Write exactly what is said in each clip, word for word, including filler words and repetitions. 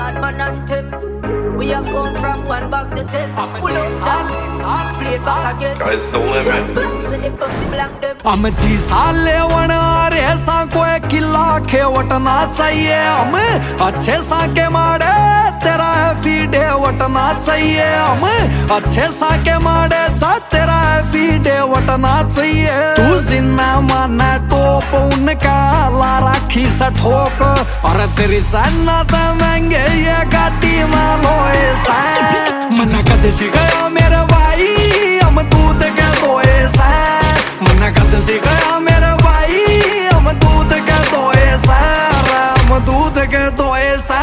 bad man and tip. We are come from one back to ten. Pull up that, play it back again. Sky's the limit. हम जी साले वना रे सा कोई किला खेवटना चाहिए हम अच्छे सा के मारे तेरा है फीडे वटना चाहिए हम अच्छे सा के मारे सा तेरा है फीडे वटना चाहिए तू जिन्ना माना टोप उनका ला राखी सा ठोक और तेरी सन्ना तो महंगे ये गाड़ी मालो ऐसा मना कद से गया मेरे भाई हम दूध के दो ऐसा मना कद से गया मेरे भाई हम दूध के दो ऐसा हम दूध के दो ऐसा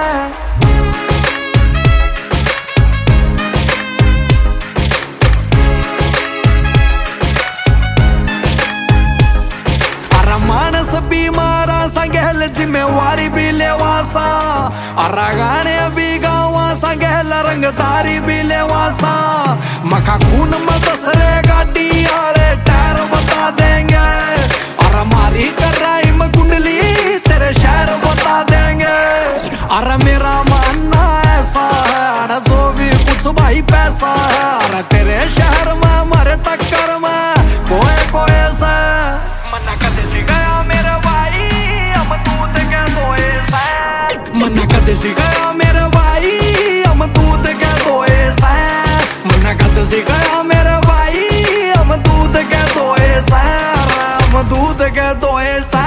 मानस बीमारा संगेल जिम्मेवारी भी लेवासा अरागाने भी गावा संगेल रंगदारी भी लेवासा मखा खून मत से गाड़ी आले टायर बता देंगे और हमारी कराई में कुंडली तेरे शहर बता देंगे अरे मेरा मानना ऐसा है जो भी कुछ भाई पैसा है अरे तेरे शहर में मरे टक्कर में कोई कोई सा मना कद से गया मेरे भाई हम दूध के दो ऐसा मना कद से गया मेरे भाई हम दूध के दो ऐसा मना कद से गया मेरे भाई हम दूध के दो ऐसा हम दूध के दो ऐसा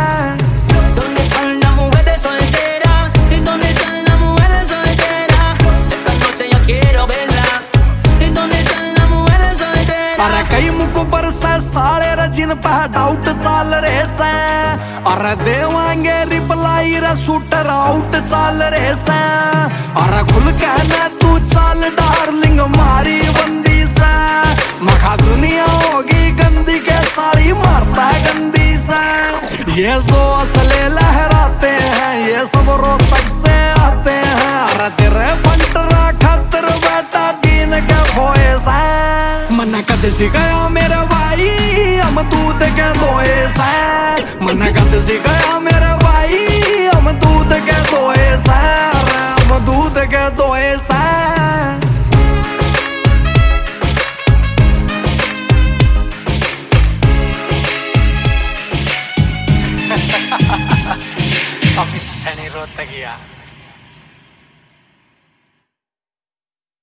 अरे कई मुको पर से साले रजिन पे डाउट चाल रहे से अरे देवांगे रिप्लाई रे शूटर आउट चाल रहे से अरे खुल कहना तू चाल डार्लिंग मारी बंदी से मखा दुनिया होगी गंदी के सारी मारता गंदी से ये जो असले लहराते हैं ये सब रोहतक से आते हैं अरे तेरे फंटरा खतर बेटा दीन के खोए से मना कद से गया मेरे भाई हम दूध के दो ऐसा मना कद से गया मेरे भाई हम दूध के दो ऐसा हम दूध के दो ऐसा